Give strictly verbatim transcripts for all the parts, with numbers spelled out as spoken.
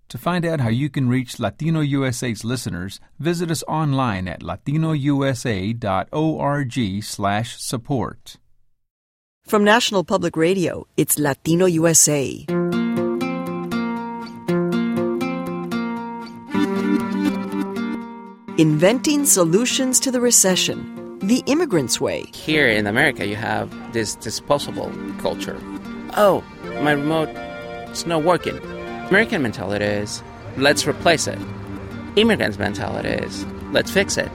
To find out how you can reach Latino U S A's listeners, visit us online at latinousa.org slash support. From National Public Radio, it's Latino U S A. Inventing solutions to the recession, the immigrant's way. Here in America, you have this disposable culture. Oh, my remote, it's not working. American mentality is, let's replace it. Immigrants' mentality is, let's fix it.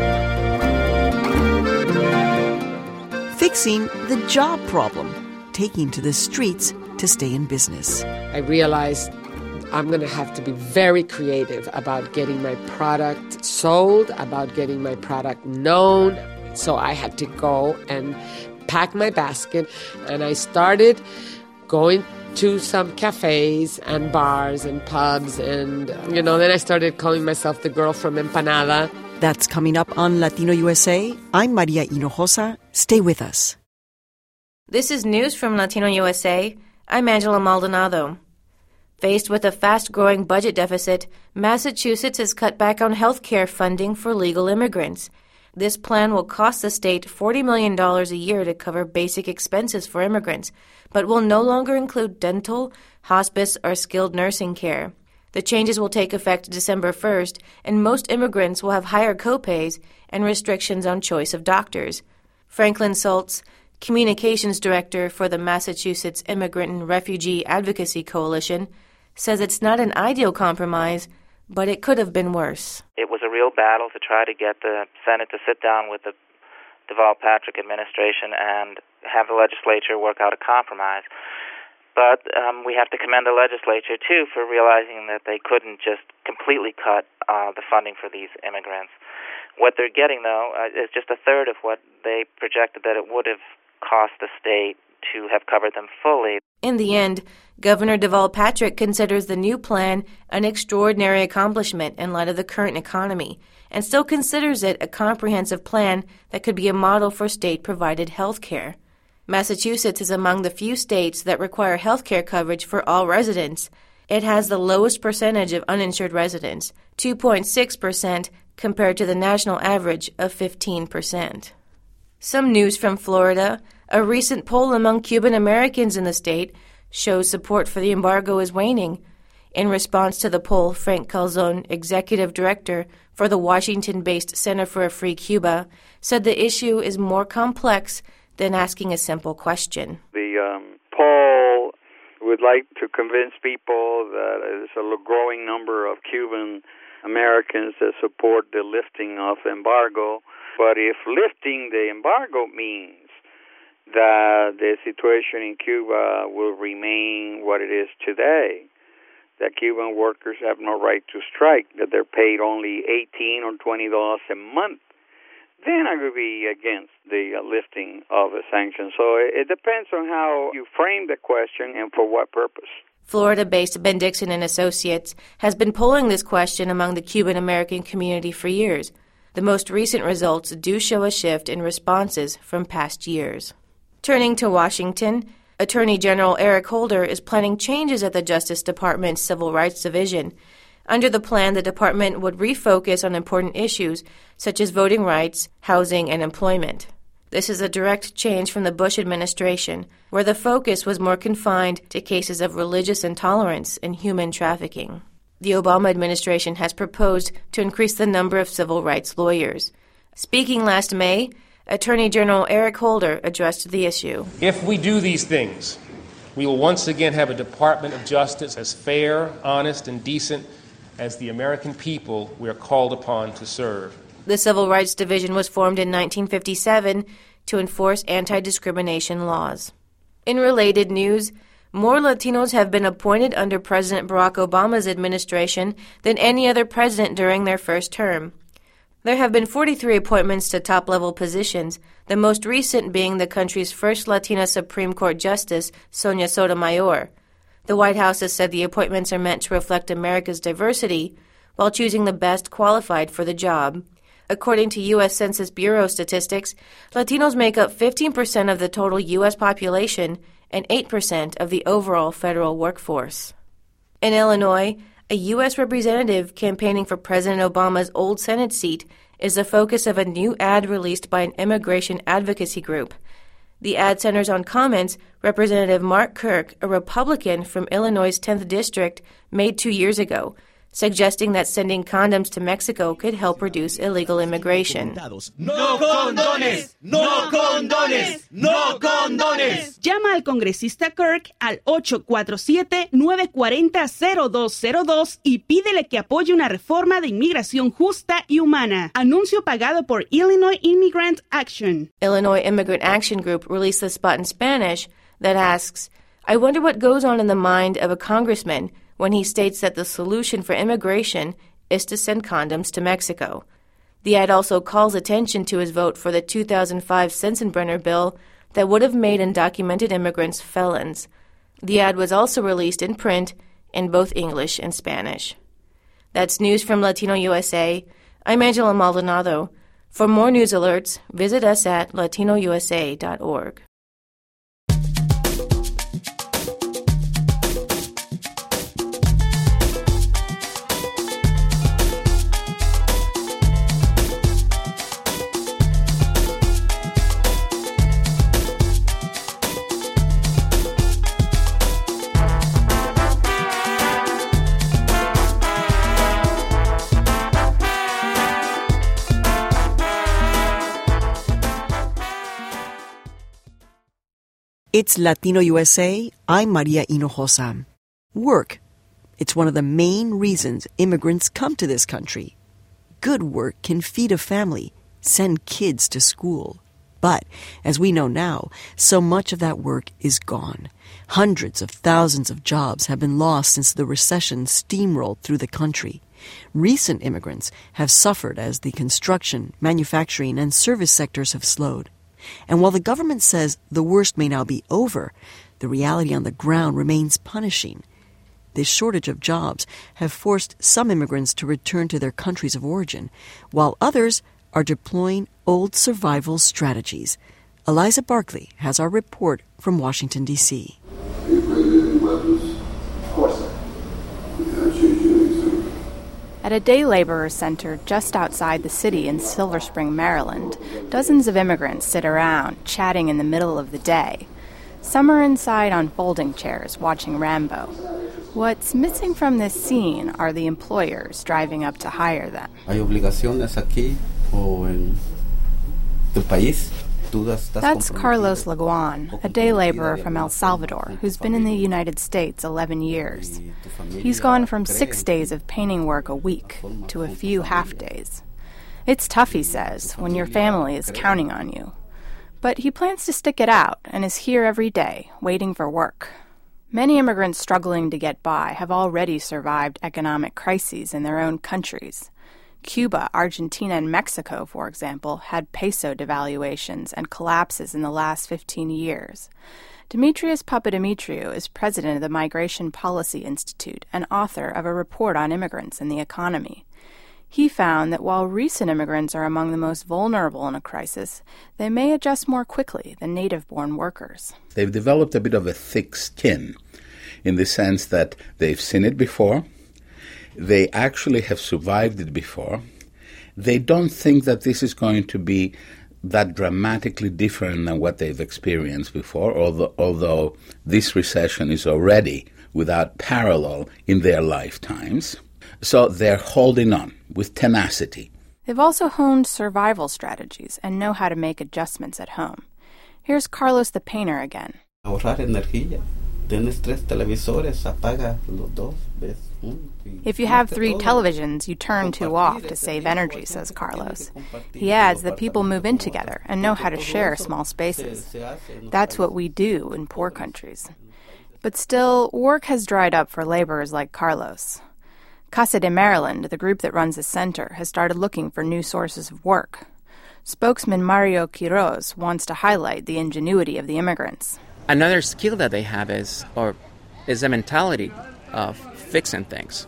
Fixing the job problem, taking to the streets to stay in business. I realized I'm going to have to be very creative about getting my product sold, about getting my product known. So I had to go and pack my basket, and I started going to some cafes and bars and pubs, and, you know, then I started calling myself the girl from Empanada. That's coming up on Latino U S A. I'm Maria Hinojosa. Stay with us. This is news from Latino U S A. I'm Angela Maldonado. Faced with a fast-growing budget deficit, Massachusetts has cut back on health care funding for legal immigrants. This plan will cost the state forty million dollars a year to cover basic expenses for immigrants, but will no longer include dental, hospice, or skilled nursing care. The changes will take effect December first, and most immigrants will have higher copays and restrictions on choice of doctors. Franklin Saltz, Communications Director for the Massachusetts Immigrant and Refugee Advocacy Coalition, says it's not an ideal compromise, but it could have been worse. It was a real battle to try to get the Senate to sit down with the Deval-Patrick administration and have the legislature work out a compromise. But um, we have to commend the legislature, too, for realizing that they couldn't just completely cut uh, the funding for these immigrants. What they're getting, though, uh, is just a third of what they projected that it would have cost the state to have covered them fully. In the end, Governor Deval-Patrick considers the new plan an extraordinary accomplishment in light of the current economy, and still considers it a comprehensive plan that could be a model for state-provided health care. Massachusetts is among the few states that require health care coverage for all residents. It has the lowest percentage of uninsured residents, two point six percent, compared to the national average of fifteen percent. Some news from Florida. A recent poll among Cuban Americans in the state shows support for the embargo is waning. In response to the poll, Frank Calzon, executive director for the Washington-based Center for a Free Cuba, said the issue is more complex than asking a simple question. The um, poll would like to convince people that there's a growing number of Cuban Americans that support the lifting of embargo. But if lifting the embargo means that the situation in Cuba will remain what it is today, that Cuban workers have no right to strike, that they're paid only eighteen or twenty dollars a month, then I would be against the uh, lifting of a sanction. So it, it depends on how you frame the question and for what purpose. Florida-based Ben Dixon and Associates has been polling this question among the Cuban American community for years. The most recent results do show a shift in responses from past years. Turning to Washington, Attorney General Eric Holder is planning changes at the Justice Department's Civil Rights Division. Under the plan, the department would refocus on important issues such as voting rights, housing, and employment. This is a direct change from the Bush administration, where the focus was more confined to cases of religious intolerance and human trafficking. The Obama administration has proposed to increase the number of civil rights lawyers. Speaking last May, Attorney General Eric Holder addressed the issue. If we do these things, we will once again have a Department of Justice as fair, honest, and decent as the American people we are called upon to serve. The Civil Rights Division was formed in nineteen fifty-seven to enforce anti-discrimination laws. In related news, more Latinos have been appointed under President Barack Obama's administration than any other president during their first term. There have been forty-three appointments to top-level positions, the most recent being the country's first Latina Supreme Court Justice, Sonia Sotomayor. The White House has said the appointments are meant to reflect America's diversity while choosing the best qualified for the job. According to U S Census Bureau statistics, Latinos make up fifteen percent of the total U S population and eight percent of the overall federal workforce. In Illinois, a U S representative campaigning for President Obama's old Senate seat, is the focus of a new ad released by an immigration advocacy group. The ad centers on comments Representative Mark Kirk, a Republican from Illinois' tenth District, made two years ago, suggesting that sending condoms to Mexico could help reduce illegal immigration. No condones, no condones, no condones. Llama al congresista Kirk al ocho cuatro siete, nueve cuatro cero, cero dos cero dos y pídele que apoye una reforma de inmigración justa y humana. Anuncio pagado por Illinois Immigrant Action. Illinois Immigrant Action Group released a spot in Spanish that asks, I wonder what goes on in the mind of a congressman when he states that the solution for immigration is to send condoms to Mexico. The ad also calls attention to his vote for the two thousand five Sensenbrenner bill that would have made undocumented immigrants felons. The ad was also released in print in both English and Spanish. That's news from Latino U S A. I'm Angela Maldonado. For more news alerts, visit us at latino u s a dot org. It's Latino U S A. I'm Maria Hinojosa. Work. It's one of the main reasons immigrants come to this country. Good work can feed a family, send kids to school. But, as we know now, so much of that work is gone. Hundreds of thousands of jobs have been lost since the recession steamrolled through the country. Recent immigrants have suffered as the construction, manufacturing, and service sectors have slowed. And while the government says the worst may now be over, the reality on the ground remains punishing. This shortage of jobs have forced some immigrants to return to their countries of origin, while others are deploying old survival strategies. Eliza Barkley has our report from Washington, D C At a day laborer center just outside the city in Silver Spring, Maryland, dozens of immigrants sit around, chatting in the middle of the day. Some are inside on folding chairs, watching Rambo. What's missing from this scene are the employers driving up to hire them. ¿Hay obligaciones aquí o en tu país? That's Carlos Laguan, a day laborer from El Salvador who's been in the United States eleven years. He's gone from six days of painting work a week to a few half days. It's tough, he says, when your family is counting on you. But he plans to stick it out and is here every day, waiting for work. Many immigrants struggling to get by have already survived economic crises in their own countries. Cuba, Argentina, and Mexico, for example, had peso devaluations and collapses in the last fifteen years. Demetrius Papadimitriou is president of the Migration Policy Institute and author of a report on immigrants and the economy. He found that while recent immigrants are among the most vulnerable in a crisis, they may adjust more quickly than native-born workers. They've developed a bit of a thick skin in the sense that they've seen it before. They actually have survived it before. They don't think that this is going to be that dramatically different than what they've experienced before, although, although this recession is already without parallel in their lifetimes. So they're holding on with tenacity. They've also honed survival strategies and know how to make adjustments at home. Here's Carlos the painter again. Ahorrar energía. Tienes tres televisores, apaga los dos, ves. If you have three televisions, you turn two off to save energy, says Carlos. He adds that people move in together and know how to share small spaces. That's what we do in poor countries. But still, work has dried up for laborers like Carlos. Casa de Maryland, the group that runs the center, has started looking for new sources of work. Spokesman Mario Quiroz wants to highlight the ingenuity of the immigrants. Another skill that they have is, or is a mentality of fixing things.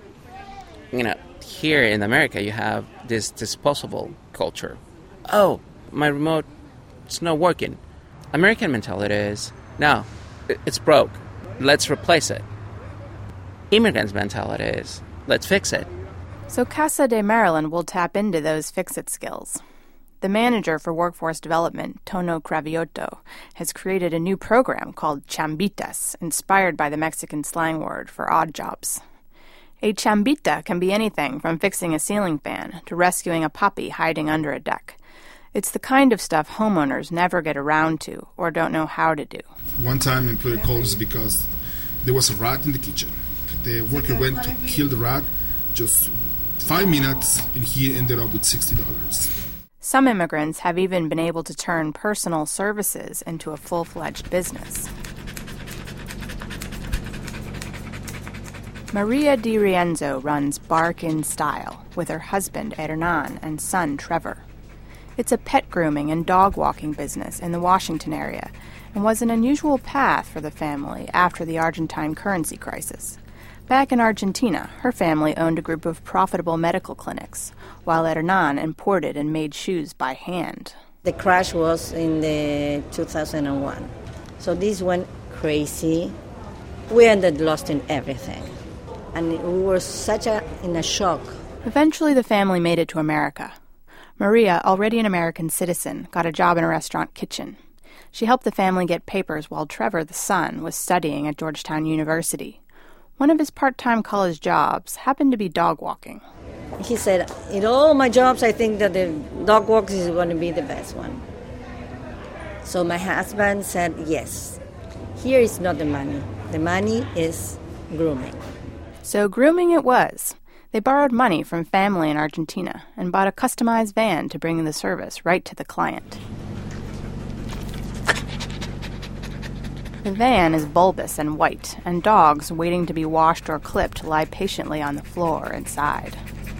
You know, here in America, you have this disposable culture. Oh, my remote, it's not working. American mentality is, no, it's broke. Let's replace it. Immigrants' mentality is, let's fix it. So Casa de Maryland will tap into those fix-it skills. The manager for workforce development, Tono Cravioto, has created a new program called Chambitas, inspired by the Mexican slang word for odd jobs. A chambita can be anything from fixing a ceiling fan to rescuing a puppy hiding under a deck. It's the kind of stuff homeowners never get around to or don't know how to do. One time, an employee called us because there was a rat in the kitchen. The worker went to kill the rat, just five minutes, and he ended up with sixty dollars. Some immigrants have even been able to turn personal services into a full-fledged business. Maria Di Rienzo runs Bark in Style with her husband Hernan and son Trevor. It's a pet grooming and dog walking business in the Washington area and was an unusual path for the family after the Argentine currency crisis. Back in Argentina, her family owned a group of profitable medical clinics, while Hernan imported and made shoes by hand. The crash was in the two thousand one. So this went crazy. We ended up losing everything. And we were such a in a shock. Eventually the family made it to America. Maria, already an American citizen, got a job in a restaurant kitchen. She helped the family get papers while Trevor, the son, was studying at Georgetown University. One of his part-time college jobs happened to be dog walking. He said, in all my jobs, I think that the dog walk is going to be the best one. So my husband said, yes, here is not the money. The money is grooming. So grooming it was. They borrowed money from family in Argentina and bought a customized van to bring the service right to the client. The van is bulbous and white, and dogs waiting to be washed or clipped lie patiently on the floor inside.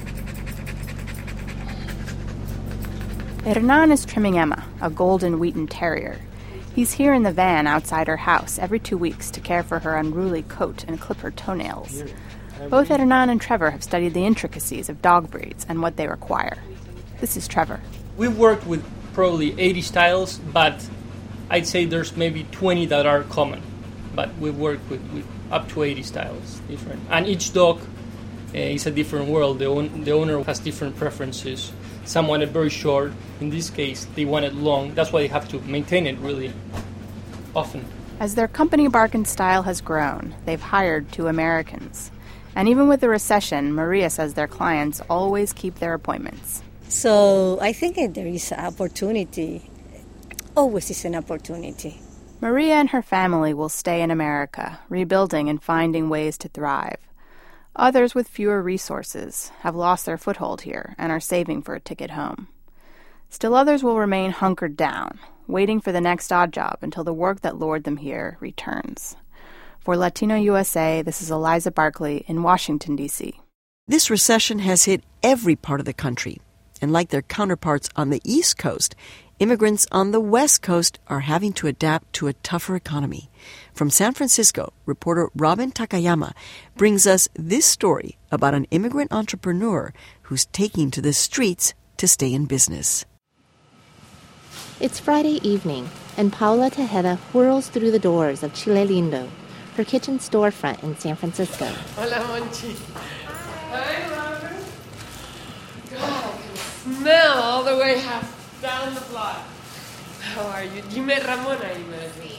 Hernan is trimming Emma, a golden Wheaton terrier. He's here in the van outside her house every two weeks to care for her unruly coat and clip her toenails. Both Hernan and Trevor have studied the intricacies of dog breeds and what they require. This is Trevor. We've worked with probably eighty styles, but I'd say there's maybe twenty that are common. But we've worked with, with up to eighty styles, different. And each dog uh, is a different world. The, own, the owner has different preferences. Some want it very short. In this case, they want it long. That's why they have to maintain it really often. As their company Bark and Style has grown, they've hired two Americans. And even with the recession, Maria says their clients always keep their appointments. So I think that there is an opportunity. Always is an opportunity. Maria and her family will stay in America, rebuilding and finding ways to thrive. Others with fewer resources have lost their foothold here and are saving for a ticket home. Still others will remain hunkered down, waiting for the next odd job until the work that lured them here returns. For Latino U S A, this is Eliza Barkley in Washington, D C This recession has hit every part of the country. And like their counterparts on the East Coast, immigrants on the West Coast are having to adapt to a tougher economy. From San Francisco, reporter Robin Takayama brings us this story about an immigrant entrepreneur who's taking to the streets to stay in business. It's Friday evening, and Paula Tejeda whirls through the doors of Chile Lindo, her kitchen storefront in San Francisco. Hola, Monchi. Hi, Robin. God, I can smell all the way half down the block. How are you? You met Ramona, you met me.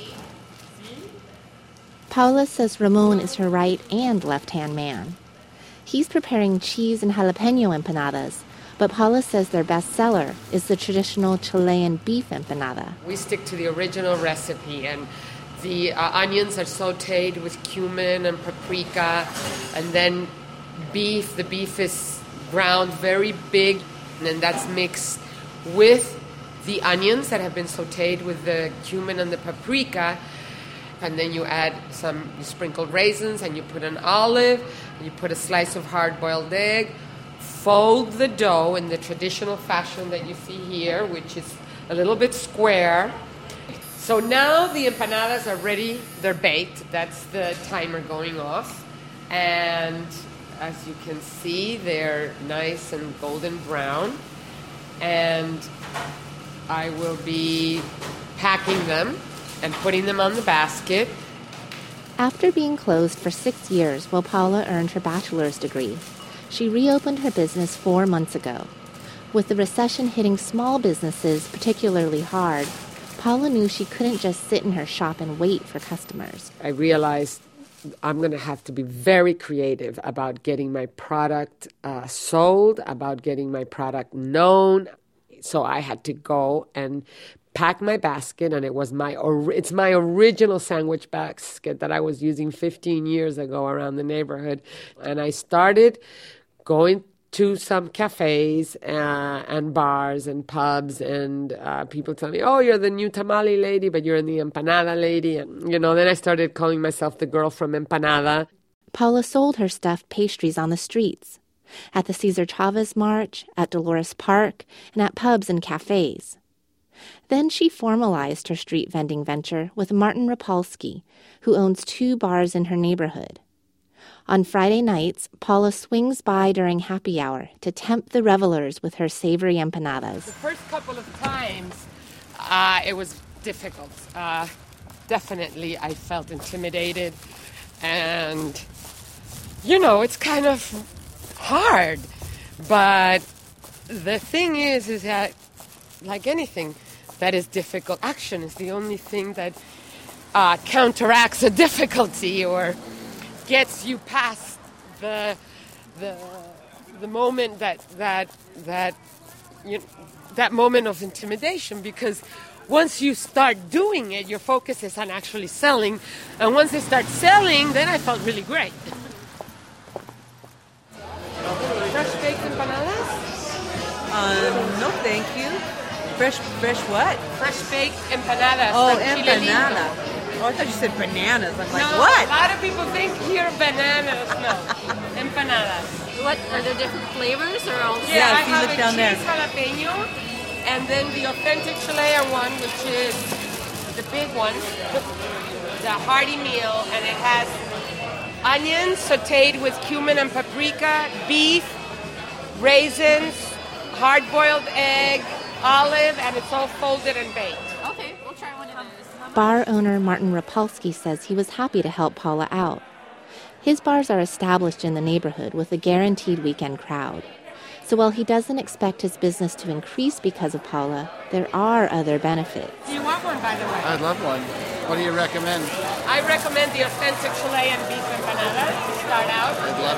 Paula says Ramon is her right and left-hand man. He's preparing cheese and jalapeno empanadas, but Paula says their best seller is the traditional Chilean beef empanada. We stick to the original recipe, and the uh, onions are sautéed with cumin and paprika, and then beef. The beef is ground very big, and then that's mixed with the onions that have been sautéed with the cumin and the paprika. And then you add some you sprinkled raisins, and you put an olive, and you put a slice of hard-boiled egg. Fold the dough in the traditional fashion that you see here, which is a little bit square. So now the empanadas are ready. They're baked. That's the timer going off. And as you can see, they're nice and golden brown. And I will be packing them and putting them on the basket. After being closed for six years while Paula earned her bachelor's degree, she reopened her business four months ago. With the recession hitting small businesses particularly hard, Paula knew she couldn't just sit in her shop and wait for customers. I realized I'm going to have to be very creative about getting my product uh, sold, about getting my product known. So I had to go and pack my basket, and it was my or- it's my original sandwich basket that I was using fifteen years ago around the neighborhood. And I started going to some cafes uh, and bars and pubs, and uh, people tell me, oh, you're the new tamale lady, but you're the empanada lady. And, you know, then I started calling myself the girl from Empanada. Paula sold her stuffed pastries on the streets, at the Cesar Chavez March, at Dolores Park, and at pubs and cafes. Then she formalized her street vending venture with Martin Rapalski, who owns two bars in her neighborhood. On Friday nights, Paula swings by during happy hour to tempt the revelers with her savory empanadas. The first couple of times, uh, it was difficult. Uh, definitely, I felt intimidated. And, you know, it's kind of hard. But the thing is, is that, like anything that is difficult, action is the only thing that uh, counteracts a difficulty or gets you past the the the moment that that that you know, that moment of intimidation, because once you start doing it, your focus is on actually selling, and once they start selling, then I felt really great. Fresh baked empanadas? Uh, no, thank you. Fresh, fresh what? Fresh baked empanadas. Oh, like empanada. Oh, I thought you said bananas. I'm like, no, what? A lot of people think here bananas. No, empanadas. What, are there different flavors or all the Yeah, same? I have a cheese jalapeno, and then the authentic Chilean one, which is the big one, the hearty meal, and it has onions sautéed with cumin and paprika, beef, raisins, hard-boiled egg, olive, and it's all folded and baked. Okay, we'll try one of those. Bar owner Martin Rapalski says he was happy to help Paula out. His bars are established in the neighborhood with a guaranteed weekend crowd. So while he doesn't expect his business to increase because of Paula, there are other benefits. Do you want one, by the way? I'd love one. What do you recommend? I recommend the authentic Chilean beef empanada to start out. I'd love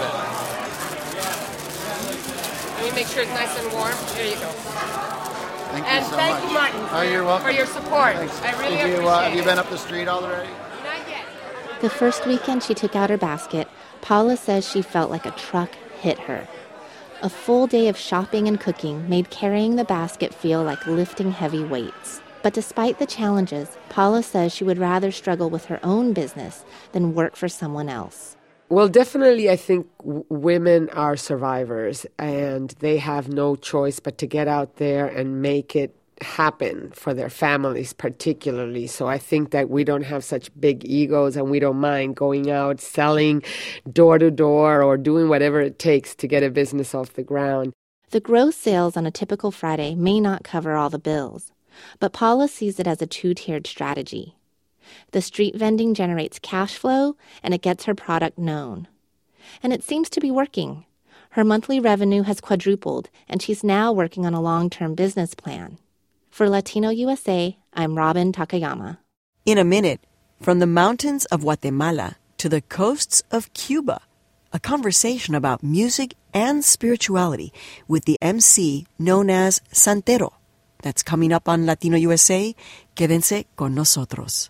it. Let me make sure it's nice and warm. There you go. Thank and you so thank much. you, Martin, oh, you're welcome. for your support. Thanks. I really Did you, appreciate uh, Have you it. been up the street already? Not yet. The first weekend she took out her basket, Paula says she felt like a truck hit her. A full day of shopping and cooking made carrying the basket feel like lifting heavy weights. But despite the challenges, Paula says she would rather struggle with her own business than work for someone else. Well, definitely, I think w- women are survivors, and they have no choice but to get out there and make it happen for their families particularly. So I think that we don't have such big egos, and we don't mind going out, selling door to door, or doing whatever it takes to get a business off the ground. The gross sales on a typical Friday may not cover all the bills, but Paula sees it as a two-tiered strategy. The street vending generates cash flow, and it gets her product known. And it seems to be working. Her monthly revenue has quadrupled, and she's now working on a long-term business plan. For Latino U S A, I'm Robin Takayama. In a minute, from the mountains of Guatemala to the coasts of Cuba, a conversation about music and spirituality with the M C known as Santero. That's coming up on Latino U S A. Quédense con nosotros.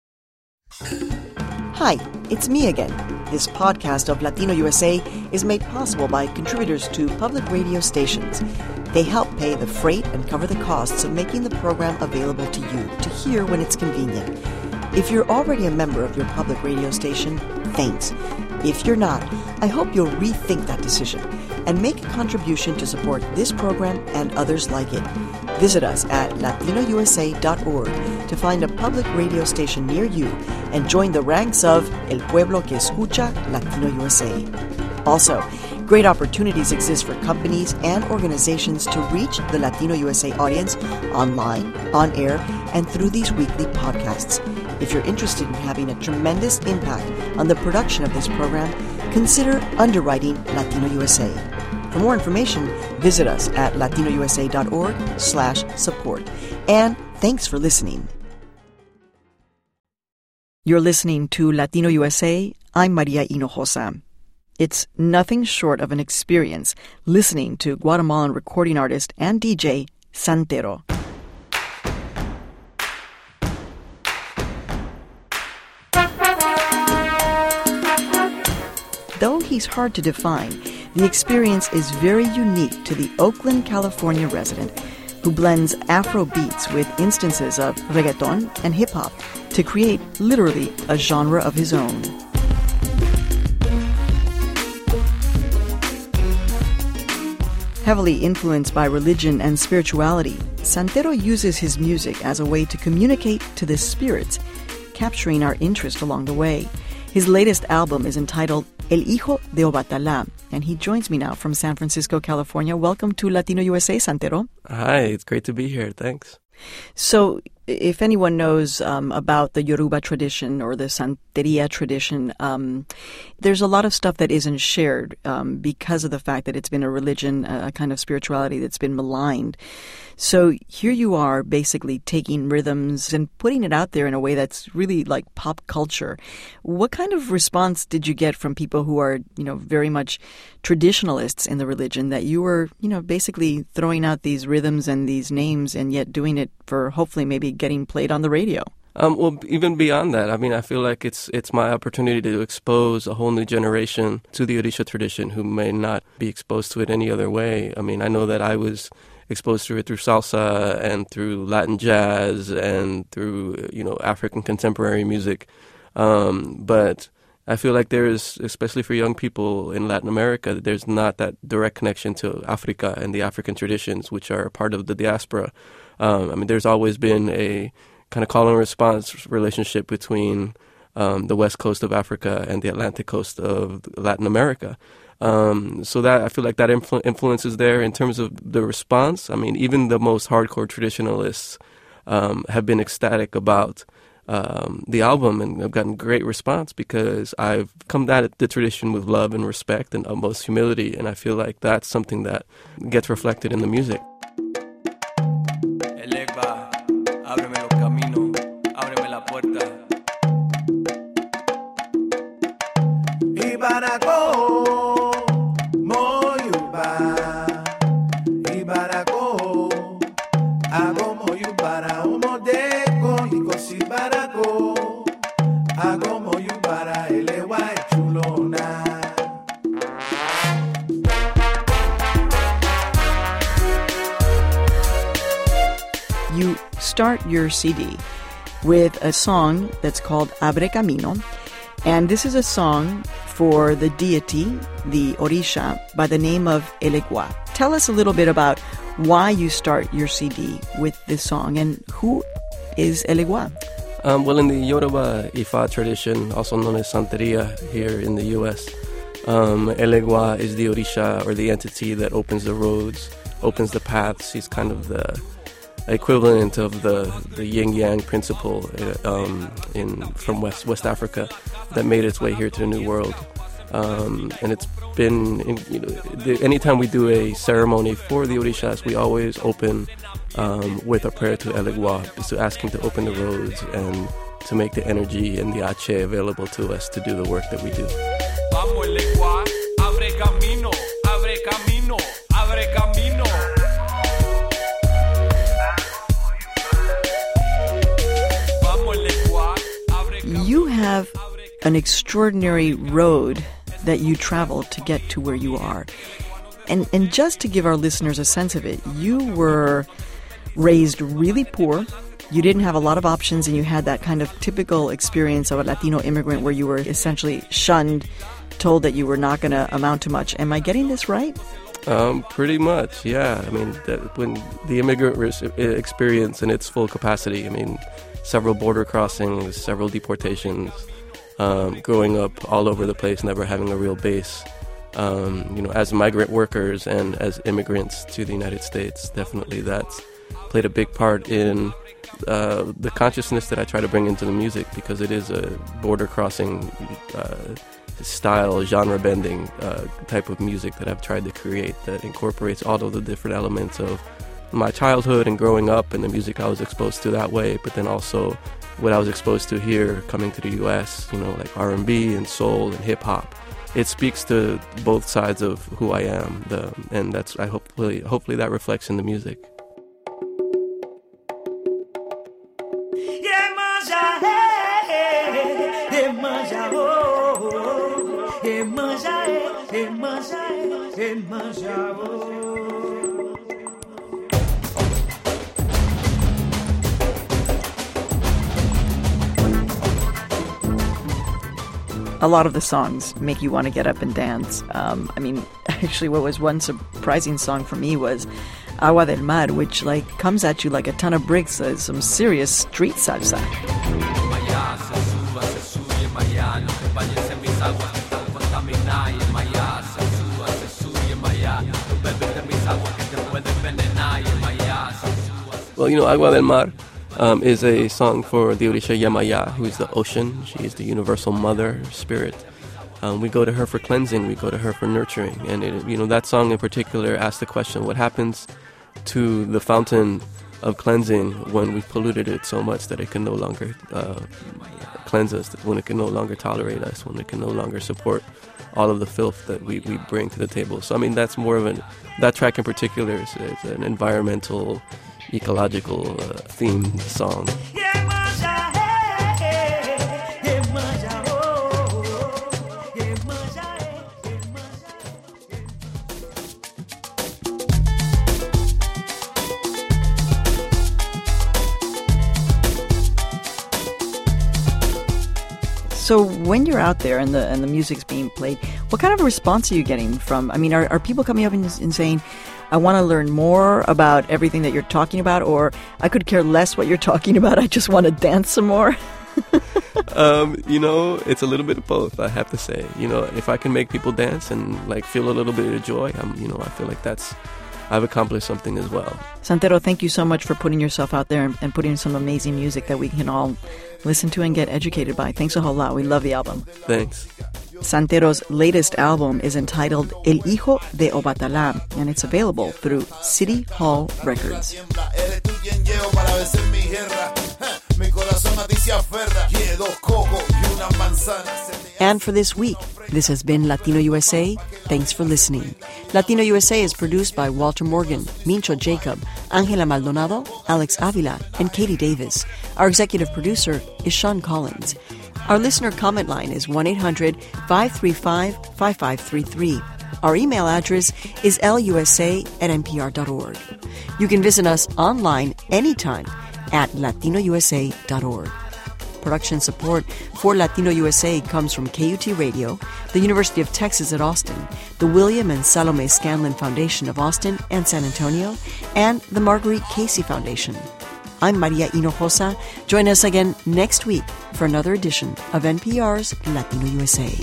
Hi, it's me again. This podcast of Latino U S A is made possible by contributors to public radio stations. They help pay the freight and cover the costs of making the program available to you to hear when it's convenient. If you're already a member of your public radio station, thanks. If you're not, I hope you'll rethink that decision and make a contribution to support this program and others like it. Visit us at latino u s a dot org to find a public radio station near you and join the ranks of El Pueblo que Escucha Latino U S A. Also, Great opportunities exist for companies and organizations to reach the Latino U S A audience online, on air, and through these weekly podcasts. If you're interested in having a tremendous impact on the production of this program, consider underwriting Latino U S A. For more information, visit us at latinousa.org slash support. And thanks for listening. You're listening to Latino U S A. I'm Maria Hinojosa. It's nothing short of an experience listening to Guatemalan recording artist and D J Santero. Though he's hard to define, the experience is very unique to the Oakland, California resident who blends Afro beats with instances of reggaeton and hip-hop to create literally a genre of his own. Heavily influenced by religion and spirituality, Santero uses his music as a way to communicate to the spirits, capturing our interest along the way. His latest album is entitled El Hijo de Obatala, and he joins me now from San Francisco, California. Welcome to Latino U S A, Santero. Hi, it's great to be here. Thanks. So, if anyone knows um, about the Yoruba tradition or the Santeria tradition, um, there's a lot of stuff that isn't shared um, because of the fact that it's been a religion, a kind of spirituality that's been maligned. So here you are basically taking rhythms and putting it out there in a way that's really like pop culture. What kind of response did you get from people who are, you know, very much traditionalists in the religion, that you were, you know, basically throwing out these rhythms and these names and yet doing it for hopefully maybe getting played on the radio? Um, well, even beyond that, I mean, I feel like it's it's my opportunity to expose a whole new generation to the Orisha tradition who may not be exposed to it any other way. I mean, I know that I was exposed to it through salsa and through Latin jazz and through, you know, African contemporary music. Um, but I feel like there is, especially for young people in Latin America, there's not that direct connection to Africa and the African traditions, which are a part of the diaspora. Um, I mean, there's always been a kind of call and response relationship between um, the west coast of Africa and the Atlantic coast of Latin America. Um, so that I feel like that influ- influence is there in terms of the response. I mean, even the most hardcore traditionalists um, have been ecstatic about um, the album, and I've gotten great response because I've come at the tradition with love and respect and utmost humility, and I feel like that's something that gets reflected in the music. You start your C D with a song that's called Abre Camino, and this is a song for the deity, the Orisha, by the name of Elegua. Tell us a little bit about why you start your C D with this song, and who is Elegua? Um, well, in the Yoruba Ifa tradition, also known as Santeria here in the U S, um, Elegua is the Orisha, or the entity that opens the roads, opens the paths. He's kind of the equivalent of the, the yin-yang principle um, in from West West Africa that made its way here to the New World. Um, and it's been, in, you know, the, anytime we do a ceremony for the Orishas, we always open um, with a prayer to Elegua, to ask him to open the roads and to make the energy and the ache available to us to do the work that we do. Vamos Elegua, abre camino, abre camino, abre camino. You have an extraordinary road that you travel to get to where you are. And and just to give our listeners a sense of it, you were raised really poor. You didn't have a lot of options, and you had that kind of typical experience of a Latino immigrant where you were essentially shunned, told that you were not going to amount to much. Am I getting this right? Um, pretty much, yeah. I mean, that when the immigrant experience in its full capacity, I mean, several border crossings, several deportations, um, growing up all over the place, never having a real base. Um, you know, as migrant workers and as immigrants to the United States, definitely that's played a big part in uh, the consciousness that I try to bring into the music, because it is a border-crossing uh, style, genre-bending uh, type of music that I've tried to create that incorporates all of the different elements of my childhood and growing up and the music I was exposed to that way, but then also what I was exposed to here coming to the U S, you know, like R and B and soul and hip-hop. It speaks to both sides of who I am, the, and that's I hopefully hopefully that reflects in the music. A lot of the songs make you want to get up and dance. Um, I mean, actually, what was one surprising song for me was Agua del Mar, which like comes at you like a ton of bricks, uh, some serious street salsa. Well, you know, Agua del Mar Um, is a song for the Orisha Yemaya, who is the ocean. She is the universal mother spirit. Um, we go to her for cleansing. We go to her for nurturing. And, it, you know, that song in particular asks the question, what happens to the fountain of cleansing when we've polluted it so much that it can no longer uh, cleanse us, when it can no longer tolerate us, when it can no longer support all of the filth that we, we bring to the table. So, I mean, that's more of an, that track in particular is, is an environmental, ecological uh, themed song. So when you're out there and the and the music's being played, what kind of a response are you getting from? I mean, are, are people coming up and, and saying, I want to learn more about everything that you're talking about, or I could care less what you're talking about, I just want to dance some more? um, you know, it's a little bit of both, I have to say. You know, if I can make people dance and like feel a little bit of joy, I'm, you know, I feel like that's, I've accomplished something as well. Santero, thank you so much for putting yourself out there and, and putting some amazing music that we can all listen to and get educated by. Thanks a whole lot. We love the album. Thanks. Santero's latest album is entitled El Hijo de Obatalá, and it's available through City Hall Records. And for this week, this has been Latino U S A. Thanks for listening. Latino U S A is produced by Walter Morgan, Mincho Jacob, Angela Maldonado, Alex Avila, and Katie Davis. Our executive producer is Sean Collins. Our listener comment line is one eight hundred five three five five five three three. Our email address is lusa at npr dot org. You can visit us online anytime at latino u s a dot org. Production support for Latino U S A comes from K U T Radio, the University of Texas at Austin, the William and Salome Scanlon Foundation of Austin and San Antonio, and the Marguerite Casey Foundation. I'm Maria Hinojosa. Join us again next week for another edition of N P R's Latino U S A.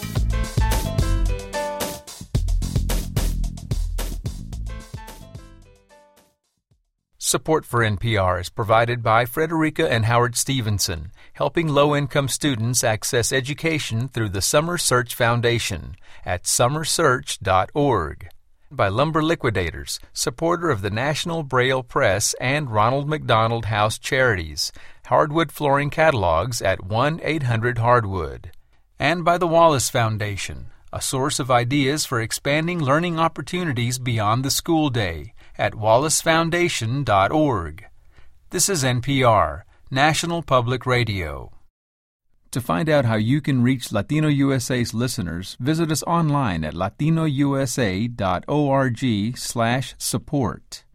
Support for N P R is provided by Frederica and Howard Stevenson, helping low-income students access education through the Summer Search Foundation at summer search dot org. By Lumber Liquidators, supporter of the National Braille Press and Ronald McDonald House Charities, hardwood flooring catalogs at one eight hundred hardwood. And by the Wallace Foundation, a source of ideas for expanding learning opportunities beyond the school day at wallace foundation dot org. This is N P R, National Public Radio. To find out how you can reach Latino U S A's listeners, visit us online at latino u s a dot org slash support.